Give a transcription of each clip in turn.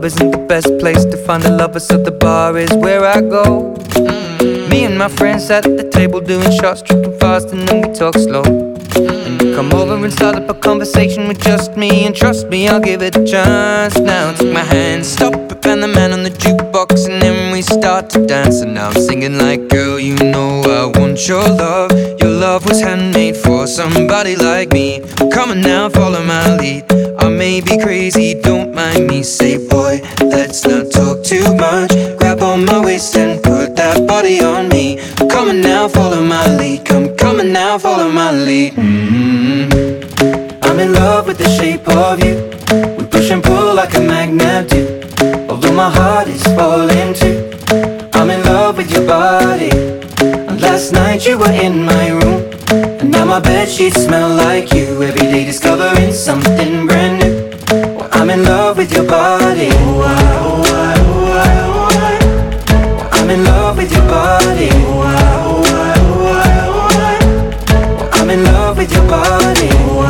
club isn't the best place to find a lover, so the bar is where I go. Me and my friends sat at the table doing shots, tripping fast, and then we talk slow. And you come over and start up a conversation with just me, and trust me, I'll give it a chance. Now take my hand, stop it, and the man on the jukebox, and then we start to dance. And now I'm singing like, girl, you know I want your love. Your love was handmade for somebody like me. Come on now, follow my lead. I may be crazy, don't mind me. Say, boy, let's not talk too much. Grab on my waist and put that body on me. Come on now, follow my lead. Come on now, follow my lead. I'm in love with the shape of you. We push and pull like a magnet do. Although my heart is falling too, I'm in love with your body. And last night you were in my room, and now my bedsheets smell like you. Every day discovering something brand new. Well, I'm in love with your body. I'm in love with your body. I'm in love with your body.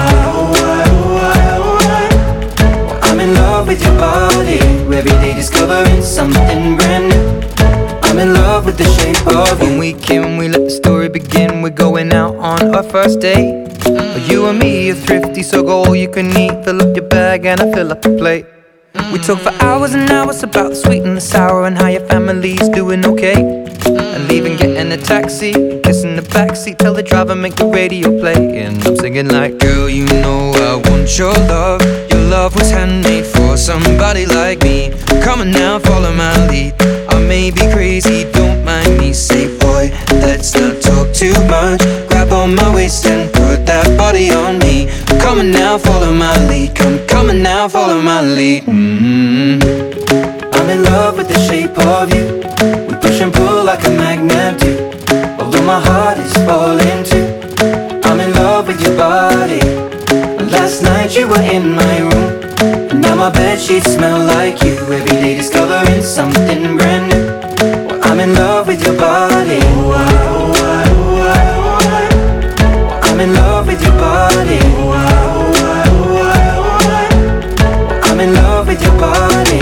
I'm in love with your body. Every day discovering something brand new. I'm in love with the shape of you. When we came, we let the story begin. We're going out on our first date. You and me are thrifty, so go all you can eat. Fill up your bag and I fill up the plate. We talk for hours and hours about the sweet and the sour, and how your family's doing okay. And leaving, getting a taxi, kissing the backseat, tell the driver make the radio play. And I'm singing like, girl, you know I want your love. Your love was handmade for somebody like me. Come on now, follow my lead. I may be crazy, don't mind me. Say, boy, let's not talk too much. Grab on my waist and put that body on me. Come on now, follow my lead. Come on now, follow my lead. I'm in love with the shape of you. We push and pull like a magnet do. Although my heart is falling too, I'm in love with your body. Last night you were in my room, and now my bedsheets smell like you. Every day discovering something brand new. Well, I'm in love with your body. I'm in love with your body. I'm in love with your body.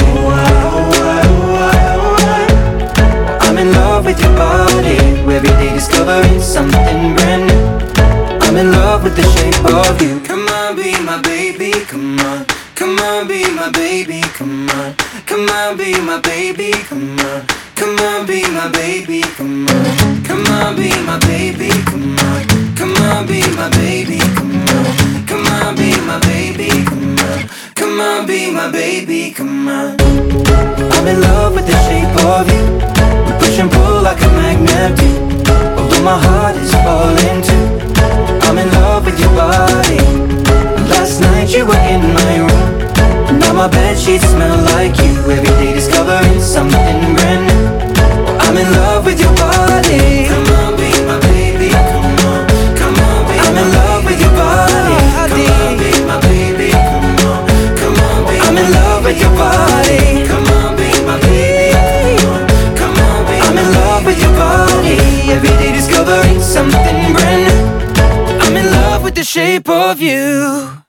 I'm in love with your body. Every day discovering something brand new. I'm in love with the shape of you. Come on, be my baby, come on. Come on, be my baby, come on. Come on, be my baby, come on. Come on, be my baby, come on. Come on, be my baby, come on. Come on, be my baby, come on. Come on, be my baby, come on. Come on, be my baby, come on. I'm in love with the shape of you. We push and pull like a magnet do. Although my heart is falling too, I'm in love with your body. Last night you were in my room, and now my bedsheets smell like you. Every day discovering something brand new. I'm in love with your body. Come on, be my baby, come on. Come on, be I'm in love with your body. Come on, be my baby, come on. Come on, be I'm in love with your body. Come on, be my baby, come on. Come on, be I'm in love with your body. Every day discovering something brand new. I'm in love with the shape of you.